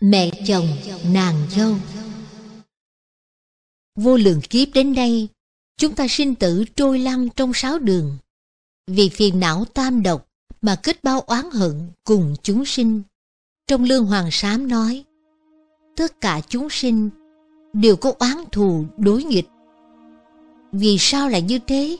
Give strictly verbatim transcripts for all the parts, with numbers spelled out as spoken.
Mẹ chồng nàng dâu. Vô lượng kiếp đến đây, chúng ta sinh tử trôi lăn trong sáu đường. Vì phiền não tam độc mà kết bao oán hận cùng chúng sinh. Trong Lương Hoàng Sám nói, tất cả chúng sinh đều có oán thù đối nghịch. Vì sao lại như thế?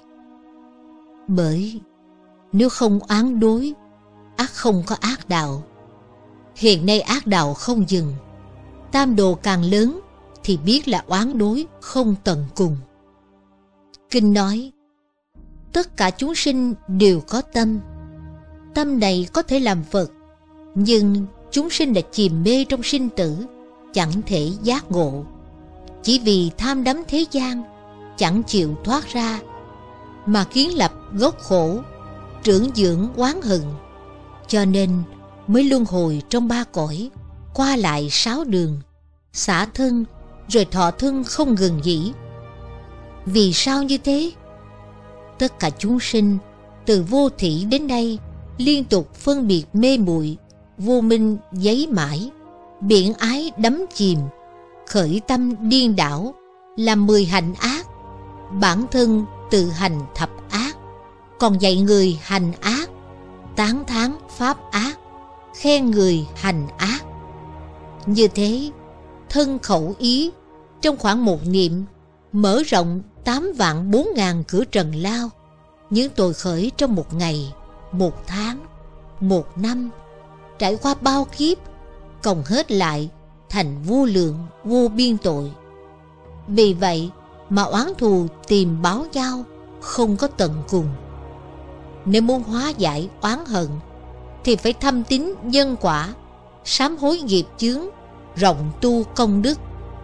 Bởi nếu không oán đối, ắt không có ác đạo. Hiện nay ác đạo không dừng, tam đồ càng lớn thì biết là oán đối không tận cùng. Kinh nói, tất cả chúng sinh đều có tâm. Tâm này có thể làm Phật, nhưng chúng sinh đã chìm mê trong sinh tử, chẳng thể giác ngộ. Chỉ vì tham đắm thế gian, chẳng chịu thoát ra, mà kiến lập gốc khổ, trưởng dưỡng oán hận. Cho nên mới luân hồi trong ba cõi, qua lại sáu đường, xả thân rồi thọ thân không ngừng nghỉ. Vì sao như thế? Tất cả chúng sinh từ vô thỉ đến đây liên tục phân biệt mê muội, vô minh giấy mãi, biển ái đắm chìm, khởi tâm điên đảo, làm mười hành ác, bản thân tự hành thập ác, còn dạy người hành ác, tán thán pháp ác, khen người hành ác. Như thế, thân khẩu ý trong khoảng một niệm mở rộng tám vạn bốn ngàn cửa trần lao. Những tội khởi trong một ngày, một tháng, một năm, trải qua bao kiếp, cộng hết lại thành vô lượng vô biên tội. Vì vậy mà oán thù tìm báo nhau không có tận cùng. Nếu muốn hóa giải oán hận thì phải thâm tín nhân quả, sám hối nghiệp chướng, rộng tu công đức.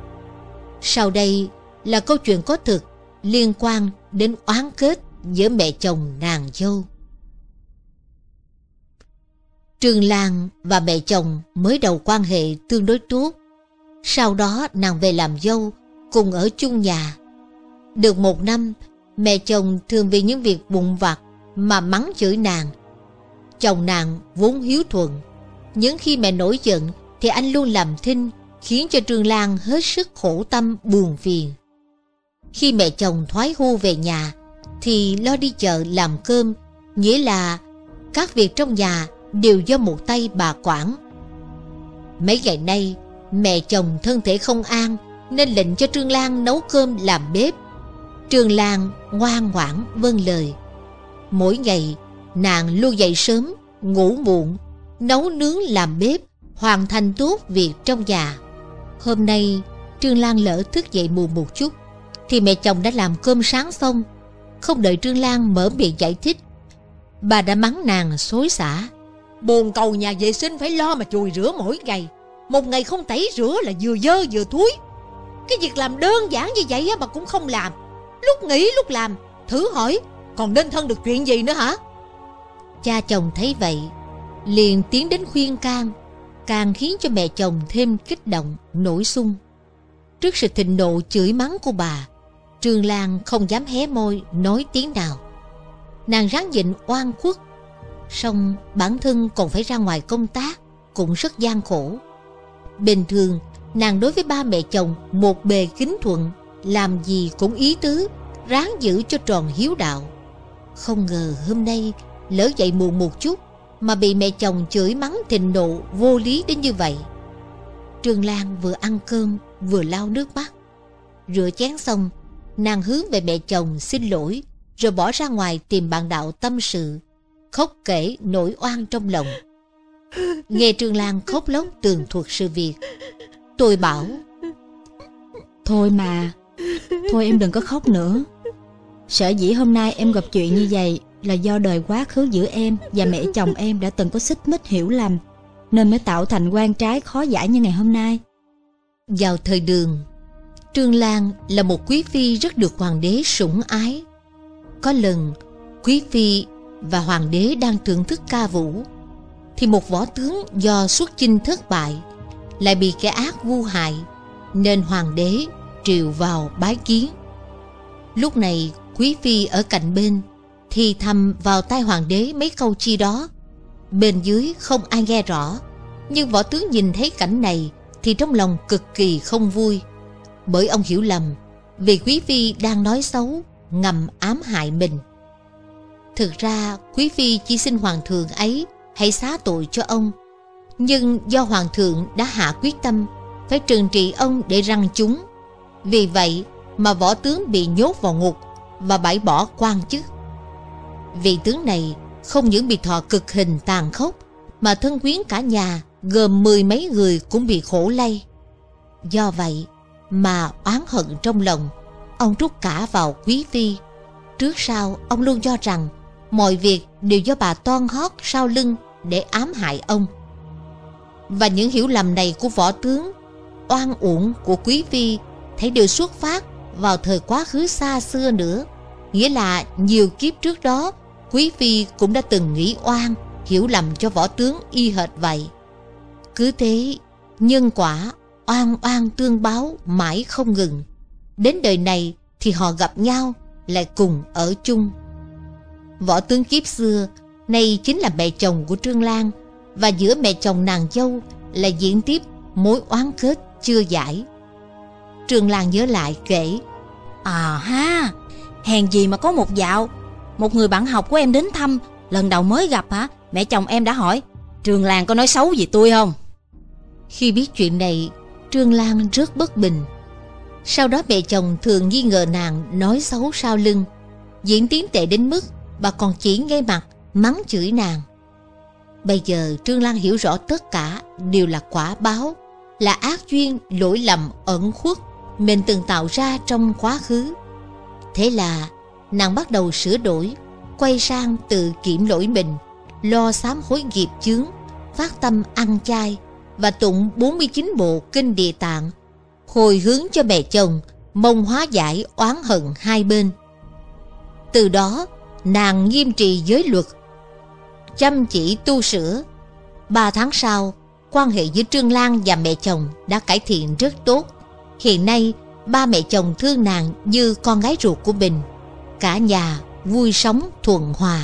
Sau đây là câu chuyện có thực liên quan đến oán kết giữa mẹ chồng nàng dâu. Trương Lan và mẹ chồng mới đầu quan hệ tương đối tốt. Sau đó nàng về làm dâu, cùng ở chung nhà. Được một năm, mẹ chồng thường vì những việc vụn vặt mà mắng chửi nàng. Chồng nàng vốn hiếu thuận, những khi mẹ nổi giận thì anh luôn làm thinh, khiến cho Trương Lan hết sức khổ tâm buồn phiền. Khi mẹ chồng thoái hu về nhà thì lo đi chợ làm cơm, nghĩa là các việc trong nhà đều do một tay bà quản. Mấy ngày nay mẹ chồng thân thể không an nên lệnh cho Trương Lan nấu cơm làm bếp. Trương Lan ngoan ngoãn vâng lời. Mỗi ngày nàng luôn dậy sớm, ngủ muộn, nấu nướng làm bếp, hoàn thành tốt việc trong nhà. Hôm nay Trương Lan lỡ thức dậy muộn một chút thì mẹ chồng đã làm cơm sáng xong. Không đợi Trương Lan mở miệng giải thích, bà đã mắng nàng xối xả. Bồn cầu nhà vệ sinh phải lo mà chùi rửa mỗi ngày, một ngày không tẩy rửa là vừa dơ vừa thúi. Cái việc làm đơn giản như vậy mà cũng không làm, lúc nghỉ lúc làm. Thử hỏi còn nên thân được chuyện gì nữa hả? Cha chồng thấy vậy liền tiến đến khuyên can, càng khiến cho mẹ chồng thêm kích động nổi xung. Trước sự thịnh nộ chửi mắng của bà, Trương Lan không dám hé môi nói tiếng nào. Nàng ráng nhịn oan khuất, song bản thân còn phải ra ngoài công tác, cũng rất gian khổ. Bình thường nàng đối với ba mẹ chồng một bề kính thuận, làm gì cũng ý tứ, ráng giữ cho tròn hiếu đạo. Không ngờ hôm nay lỡ dậy muộn một chút mà bị mẹ chồng chửi mắng thịnh nộ vô lý đến như vậy. Trương Lan vừa ăn cơm vừa lau nước mắt. Rửa chén xong, nàng hướng về mẹ chồng xin lỗi, rồi bỏ ra ngoài tìm bạn đạo tâm sự, khóc kể nỗi oan trong lòng. Nghe Trương Lan khóc lóc tường thuật sự việc, tôi bảo: thôi mà, thôi em đừng có khóc nữa. Sở dĩ hôm nay em gặp chuyện như vậy là do đời quá khứ giữa em và mẹ chồng em đã từng có xích mích hiểu lầm, nên mới tạo thành oan trái khó giải như ngày hôm nay. Vào thời Đường, Trương Lan là một quý phi rất được hoàng đế sủng ái. Có lần quý phi và hoàng đế đang thưởng thức ca vũ thì một võ tướng do xuất chinh thất bại lại bị kẻ ác vu hại, nên hoàng đế triệu vào bái kiến. Lúc này quý phi ở cạnh bên thì thầm vào tai hoàng đế mấy câu chi đó. Bên dưới không ai nghe rõ, nhưng võ tướng nhìn thấy cảnh này thì trong lòng cực kỳ không vui, bởi ông hiểu lầm vì quý phi đang nói xấu, ngầm ám hại mình. Thực ra quý phi chỉ xin hoàng thượng ấy hãy xá tội cho ông, nhưng do hoàng thượng đã hạ quyết tâm phải trừng trị ông để răn chúng, vì vậy mà võ tướng bị nhốt vào ngục và bãi bỏ quan chức. Vị tướng này không những bị thọ cực hình tàn khốc, mà thân quyến cả nhà gồm mười mấy người cũng bị khổ lây. Do vậy mà oán hận trong lòng, ông trút cả vào quý phi. Trước sau ông luôn cho rằng mọi việc đều do bà toan hót sau lưng để ám hại ông. Và những hiểu lầm này của võ tướng, oan uổng của quý phi, thấy đều xuất phát vào thời quá khứ xa xưa nữa. Nghĩa là nhiều kiếp trước đó, quý phi cũng đã từng nghĩ oan, hiểu lầm cho võ tướng y hệt vậy. Cứ thế, nhân quả oan oan tương báo mãi không ngừng. Đến đời này thì họ gặp nhau, lại cùng ở chung. Võ tướng kiếp xưa nay chính là mẹ chồng của Trương Lan, và giữa mẹ chồng nàng dâu là diễn tiếp mối oán kết chưa giải. Trương Lan nhớ lại kể: À ha, hèn gì mà có một dạo, một người bạn học của em đến thăm, lần đầu mới gặp hả? Mẹ chồng em đã hỏi Trương Lan có nói xấu gì tôi không? Khi biết chuyện này, Trương Lan rất bất bình. Sau đó mẹ chồng thường nghi ngờ nàng nói xấu sau lưng, diễn tiến tệ đến mức bà còn chỉ ngay mặt mắng chửi nàng. Bây giờ Trương Lan hiểu rõ tất cả đều là quả báo, là ác duyên lỗi lầm ẩn khuất mình từng tạo ra trong quá khứ. Thế là nàng bắt đầu sửa đổi, quay sang tự kiểm lỗi mình, lo sám hối nghiệp chướng, phát tâm ăn chay và tụng bốn mươi chín bộ kinh Địa Tạng, hồi hướng cho mẹ chồng, mong hóa giải oán hận hai bên. Từ đó nàng nghiêm trì giới luật, chăm chỉ tu sửa. Ba tháng sau, quan hệ giữa Trương Lan và mẹ chồng đã cải thiện rất tốt. Hiện nay ba mẹ chồng thương nàng như con gái ruột của mình, cả nhà vui sống thuận hòa.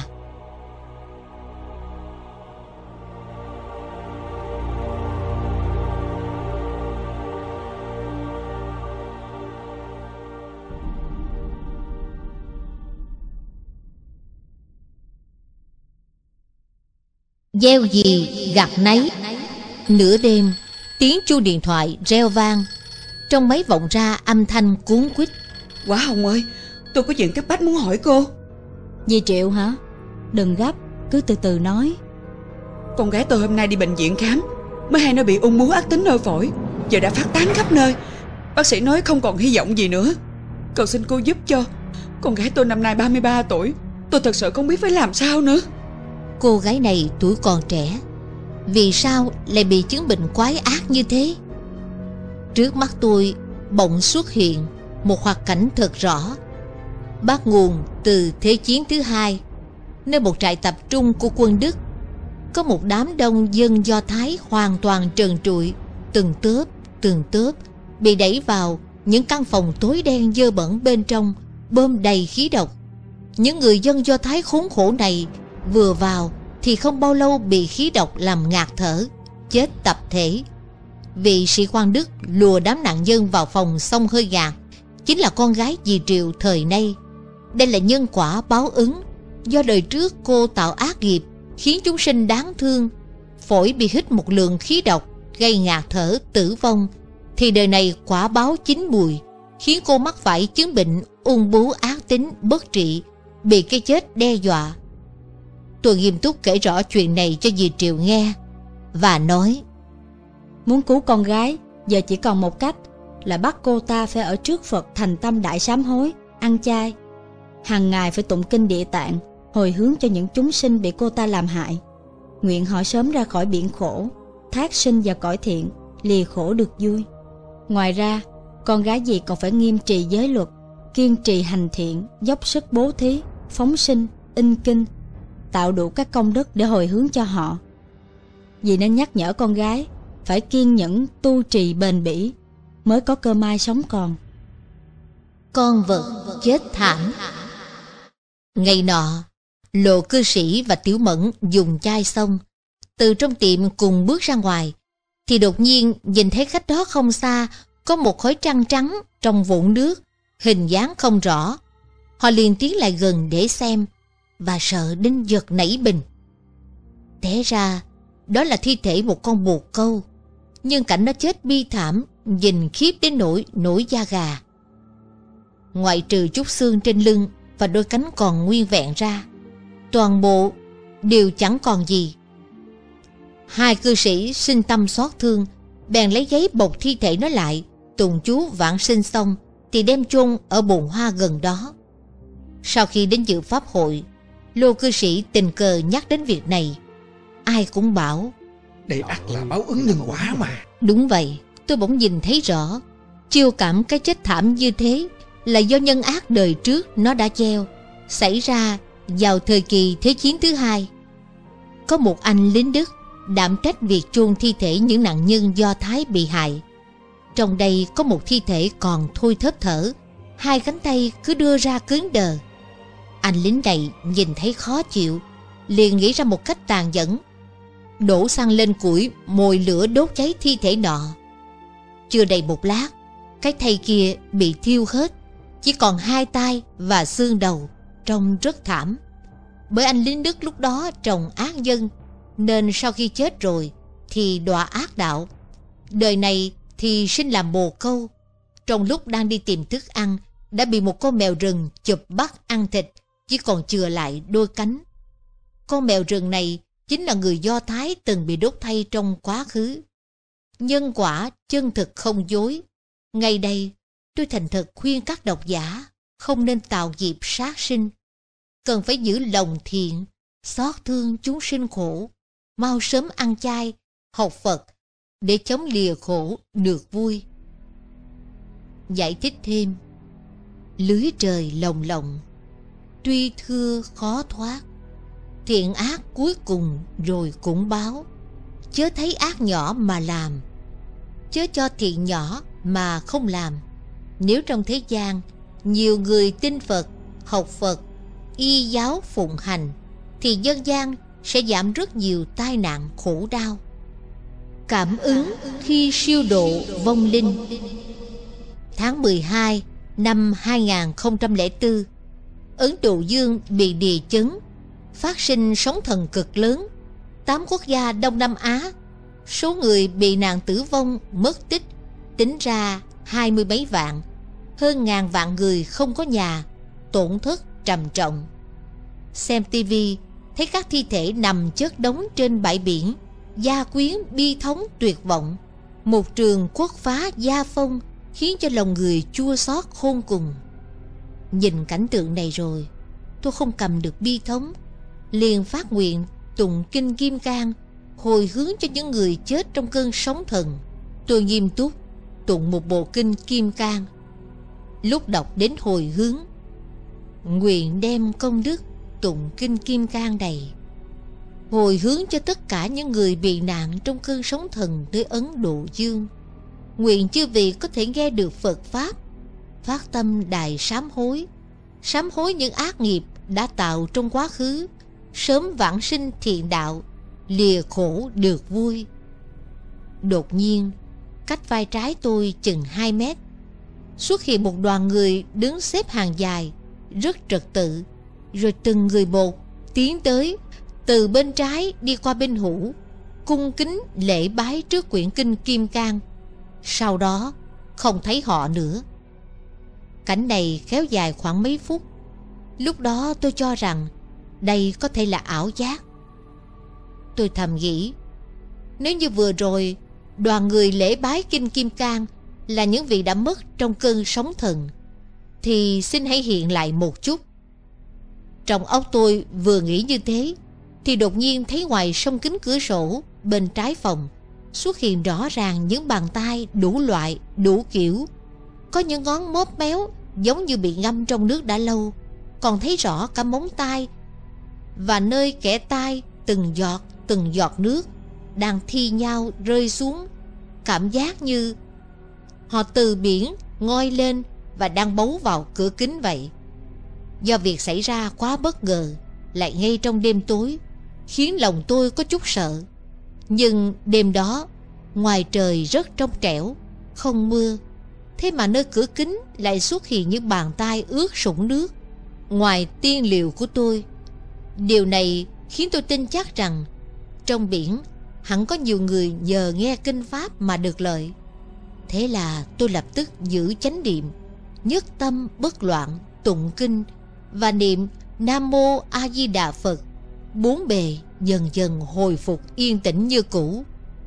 Gieo gì gặt nấy. Nửa đêm, tiếng chuông điện thoại reo vang. Trong máy vọng ra âm thanh cuốn quýt: Quả Hồng ơi, tôi có chuyện cấp bách muốn hỏi cô. Dì Triệu hả? Đừng gấp, cứ từ từ nói. Con gái tôi hôm nay đi bệnh viện khám, mới hay nó bị ung bướu ác tính nơi phổi, giờ đã phát tán khắp nơi. Bác sĩ nói không còn hy vọng gì nữa. Cầu xin cô giúp cho. Con gái tôi năm nay ba mươi ba tuổi, tôi thật sự không biết phải làm sao nữa. Cô gái này tuổi còn trẻ, vì sao lại bị chứng bệnh quái ác như thế? Trước mắt tôi bỗng xuất hiện một hoạt cảnh thật rõ, bắt nguồn từ Thế chiến thứ hai, nơi một trại tập trung của quân Đức. Có một đám đông dân Do Thái hoàn toàn trần trụi, từng tớp từng tớp bị đẩy vào những căn phòng tối đen dơ bẩn, bên trong bơm đầy khí độc. Những người dân Do Thái khốn khổ này vừa vào thì không bao lâu bị khí độc làm ngạt thở, chết tập thể. Vị sĩ quan Đức lùa đám nạn nhân vào phòng xông hơi gạt chính là con gái dì Triệu thời nay. Đây là nhân quả báo ứng, do đời trước cô tạo ác nghiệp khiến chúng sinh đáng thương, phổi bị hít một lượng khí độc gây ngạt thở tử vong, thì đời này quả báo chín mùi khiến cô mắc phải chứng bệnh ung bướu ác tính bất trị, bị cái chết đe dọa. Tôi nghiêm túc kể rõ chuyện này cho dì Triệu nghe và nói: Muốn cứu con gái, giờ chỉ còn một cách là bắt cô ta phải ở trước Phật thành tâm đại sám hối, ăn chay, hàng ngày phải tụng kinh Địa Tạng, hồi hướng cho những chúng sinh bị cô ta làm hại, nguyện họ sớm ra khỏi biển khổ, thác sinh vào cõi thiện, lìa khổ được vui. Ngoài ra, con gái dì còn phải nghiêm trì giới luật, kiên trì hành thiện, dốc sức bố thí, phóng sinh, in kinh, tạo đủ các công đức để hồi hướng cho họ. Dì nên nhắc nhở con gái phải kiên nhẫn tu trì bền bỉ, mới có cơ may sống còn. Con vật chết thảm. Ngày nọ, Lộ cư sĩ và Tiểu Mẫn dùng chai xong, từ trong tiệm cùng bước ra ngoài, thì đột nhiên nhìn thấy cách đó không xa có một khối trăng trắng trong vũng nước, hình dáng không rõ. Họ liền tiến lại gần để xem, và sợ đến giật nảy mình. Té ra đó là thi thể một con bồ câu, nhưng cảnh nó chết bi thảm, nhìn khiếp đến nỗi nổi da gà. Ngoại trừ chút xương trên lưng và đôi cánh còn nguyên vẹn ra, toàn bộ đều chẳng còn gì. Hai cư sĩ sinh tâm xót thương, bèn lấy giấy bọc thi thể nó lại, tụng chú vãng sinh xong thì đem chôn ở bồn hoa gần đó. Sau khi đến dự pháp hội, Lô cư sĩ tình cờ nhắc đến việc này. Ai cũng bảo đây ắt là báo ứng nhân quả mà. Đúng vậy. Tôi bỗng nhìn thấy rõ, chiêu cảm cái chết thảm như thế là do nhân ác đời trước nó đã gieo, xảy ra vào thời kỳ Thế chiến thứ hai. Có một anh lính Đức đảm trách việc chôn thi thể những nạn nhân Do Thái bị hại. Trong đây có một thi thể còn thôi thớp thở, hai cánh tay cứ đưa ra cứng đờ. Anh lính này nhìn thấy khó chịu, liền nghĩ ra một cách tàn nhẫn, đổ xăng lên củi mồi lửa đốt cháy thi thể nọ. Chưa đầy một lát, cái thây kia bị thiêu hết, chỉ còn hai tay và xương đầu, trông rất thảm. Bởi anh lính Đức lúc đó trồng ác nhân, nên sau khi chết rồi thì đọa ác đạo. Đời này thì sinh làm bồ câu. Trong lúc đang đi tìm thức ăn, đã bị một con mèo rừng chụp bắt ăn thịt, chỉ còn chừa lại đôi cánh. Con mèo rừng này chính là người Do Thái từng bị đốt thây trong quá khứ. Nhân quả chân thực không dối. Ngày đây tôi thành thật khuyên các độc giả không nên tạo nghiệp sát sinh, cần phải giữ lòng thiện, xót thương chúng sinh khổ, mau sớm ăn chay, học Phật để chống lìa khổ được vui. Giải thích thêm, lưới trời lồng lộng, tuy thưa khó thoát, thiện ác cuối cùng rồi cũng báo. Chớ thấy ác nhỏ mà làm, chớ cho thiện nhỏ mà không làm. Nếu trong thế gian nhiều người tin Phật, học Phật, y giáo phụng hành, thì dân gian sẽ giảm rất nhiều tai nạn khổ đau. Cảm ứng khi siêu độ vong linh. Tháng mười hai năm hai nghìn không trăm lẻ bốn, Ấn Độ Dương bị địa chấn, phát sinh sóng thần cực lớn. Tám quốc gia Đông Nam Á, số người bị nạn tử vong mất tích tính ra hai mươi mấy vạn, hơn ngàn vạn người không có nhà, tổn thất trầm trọng. Xem tivi thấy các thi thể nằm chất đống trên bãi biển, gia quyến bi thống tuyệt vọng. Một trường quốc phá gia phong khiến cho lòng người chua xót khôn cùng. Nhìn cảnh tượng này rồi, tôi không cầm được bi thống, liền phát nguyện tụng kinh Kim Cang, hồi hướng cho những người chết trong cơn sóng thần. Tôi nghiêm túc tụng một bộ kinh Kim Cang. Lúc đọc đến hồi hướng, nguyện đem công đức tụng kinh Kim Cang này hồi hướng cho tất cả những người bị nạn trong cơn sóng thần nơi Ấn Độ Dương. Nguyện chư vị có thể nghe được Phật Pháp, phát tâm đại sám hối, sám hối những ác nghiệp đã tạo trong quá khứ, sớm vãng sinh thiện đạo, lìa khổ được vui. Đột nhiên, cách vai trái tôi chừng hai mét, xuất hiện một đoàn người đứng xếp hàng dài, rất trật tự, rồi từng người một tiến tới, từ bên trái đi qua bên hữu, cung kính lễ bái trước quyển kinh Kim Cang. Sau đó không thấy họ nữa. Cảnh này kéo dài khoảng mấy phút. Lúc đó tôi cho rằng đây có thể là ảo giác. Tôi thầm nghĩ, nếu như vừa rồi đoàn người lễ bái kinh Kim Cang là những vị đã mất trong cơn sóng thần, thì xin hãy hiện lại một chút. Trong óc tôi vừa nghĩ như thế, thì đột nhiên thấy ngoài song kính cửa sổ bên trái phòng xuất hiện rõ ràng những bàn tay đủ loại, đủ kiểu. Có những ngón móp méo giống như bị ngâm trong nước đã lâu, còn thấy rõ cả móng tay, và nơi kẽ tay từng giọt từng giọt nước đang thi nhau rơi xuống. Cảm giác như họ từ biển ngoi lên và đang bấu vào cửa kính vậy. Do việc xảy ra quá bất ngờ, lại ngay trong đêm tối, khiến lòng tôi có chút sợ. Nhưng đêm đó Ngoài trời rất trong trẻo, không mưa, thế mà nơi cửa kính lại xuất hiện những bàn tay ướt sũng nước. Ngoài tiên liệu của tôi, điều này khiến tôi tin chắc rằng trong biển hẳn có nhiều người nhờ nghe kinh pháp mà được lợi. Thế là tôi lập tức giữ chánh niệm, nhất tâm bất loạn, tụng kinh và niệm Nam Mô A Di Đà Phật. Bốn bề dần dần hồi phục yên tĩnh như cũ.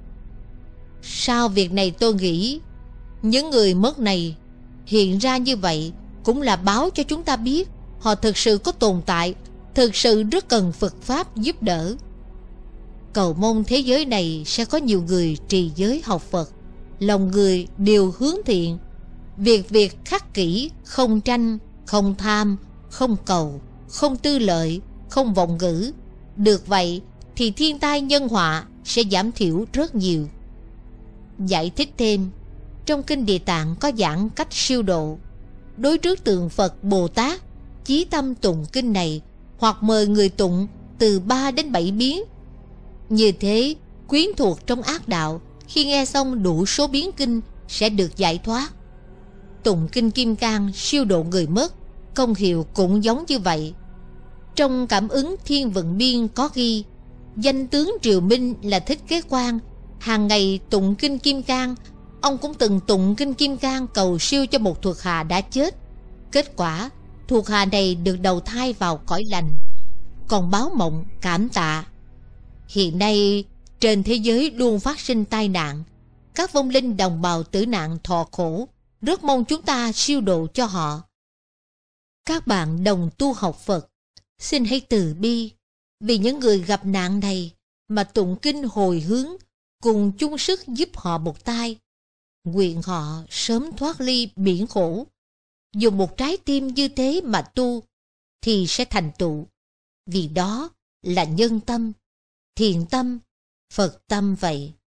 Sau việc này tôi nghĩ những người mất này hiện ra như vậy cũng là báo cho chúng ta biết họ thực sự có tồn tại, thực sự rất cần Phật Pháp giúp đỡ. Cầu mong thế giới này sẽ có nhiều người trì giới học Phật, lòng người đều hướng thiện, việc việc khắc kỷ, không tranh, không tham, không cầu, không tư lợi, không vọng ngữ. Được vậy thì thiên tai nhân họa sẽ giảm thiểu rất nhiều. Giải thích thêm, trong Kinh Địa Tạng có giảng cách siêu độ. Đối trước tượng Phật Bồ Tát, chí tâm tụng kinh này hoặc mời người tụng từ ba đến bảy biến. Như thế, quyến thuộc trong ác đạo khi nghe xong đủ số biến kinh sẽ được giải thoát. Tụng kinh Kim Cang siêu độ người mất, công hiệu cũng giống như vậy. Trong Cảm ứng Thiên Vận Biên có ghi, danh tướng Triều Minh là Thích Kế Quang hàng ngày tụng kinh Kim Cang. Ông cũng từng tụng kinh Kim Cang cầu siêu cho một thuộc hạ đã chết. Kết quả, thuộc hạ này được đầu thai vào cõi lành, còn báo mộng cảm tạ. Hiện nay, trên thế giới luôn phát sinh tai nạn. Các vong linh đồng bào tử nạn thọ khổ, rất mong chúng ta siêu độ cho họ. Các bạn đồng tu học Phật, xin hãy từ bi vì những người gặp nạn này mà tụng kinh hồi hướng, cùng chung sức giúp họ một tay. Nguyện họ sớm thoát ly biển khổ. Dùng một trái tim như thế mà tu thì sẽ thành tựu, vì đó là nhân tâm, thiện tâm, Phật tâm vậy.